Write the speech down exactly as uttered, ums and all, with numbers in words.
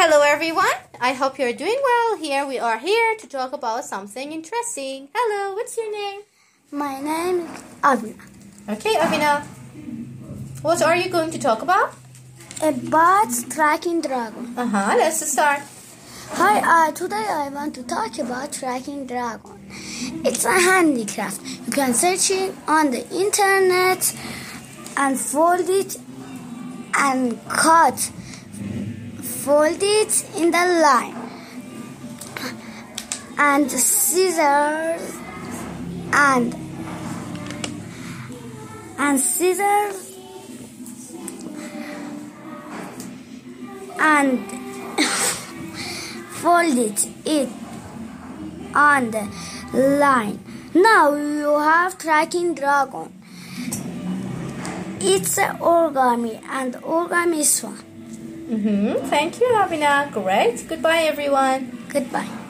Hello everyone, I hope you're doing well. Here we are here to talk about something interesting. Hello, what's your name? My name is Avina. Okay, Avina. What are you going to talk about? About tracking dragon. Uh-huh, let's start. Hi, uh, today I want to talk about tracking dragon. It's a handicraft. You can search it on the internet and fold it and cut. Fold it in the line. And scissors and and scissors and fold it, it on the line. Now you have tracking dragon. It's an origami and origami is fun. Mm-hmm. Thank you, Avina. Great. Goodbye, everyone. Goodbye.